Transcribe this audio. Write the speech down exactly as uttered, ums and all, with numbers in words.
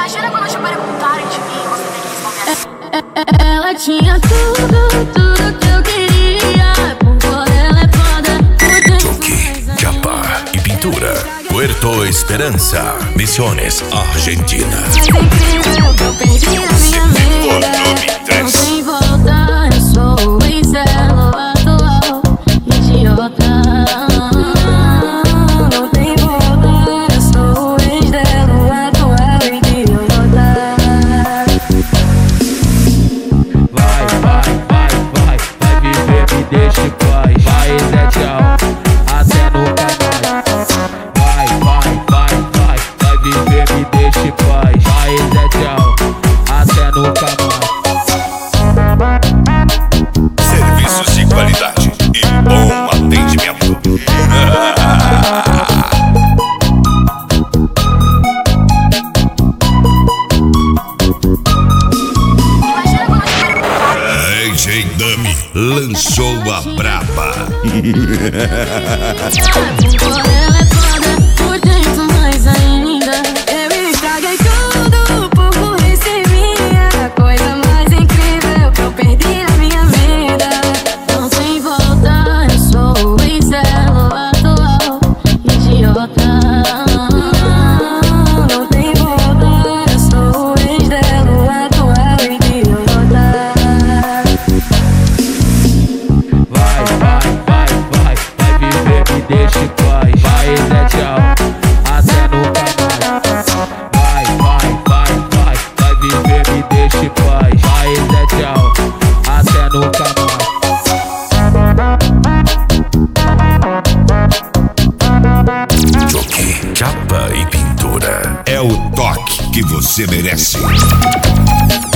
Imagina quando te perguntarem de mim, você tem que responder assim. Ela tinha tudo, tudo que eu queria. Por fora ela é foda. Chucky, chapa y pintura. Puerto Esperanza, Misiones, Argentina. Mas é incrível que eu perdi a minha amiga. Não tem volta, eu sou o ex-elo atual. Idiota. Não tem volta, eu sou o ex-elo atual. Idiota. Vai, vai, vai, vai, vai viver, me deixa em paz. Vai, Zé, tchau, até nunca mais. Vai, vai, vai, vai, vai viver, me deixa em paz. Vai, Zé, tchau, até nunca mais. Serviços de qualidade e bom atendimento. Imagina quando te perguntarem. D J Dummy lançou a braba. Por fora ela é foda, por dentro mais ainda. Eu estraguei tudo por burrice minha. A coisa mais incrível que eu perdi na minha vida. Não tem volta, eu sou o ex-elo atual. Idiota. Não tem volta, eu sou o ex-elo atual. Idiota. Vai, vai, vai, vai, vai viver, me deixa em paz. Vai, Zé, tchau, até nunca mais. Vai, vai, vai, vai, vai viver, me deixa em paz. Vai, Zé, tchau, até nunca mais. Chucky, chapa y pintura. É o toque que você merece.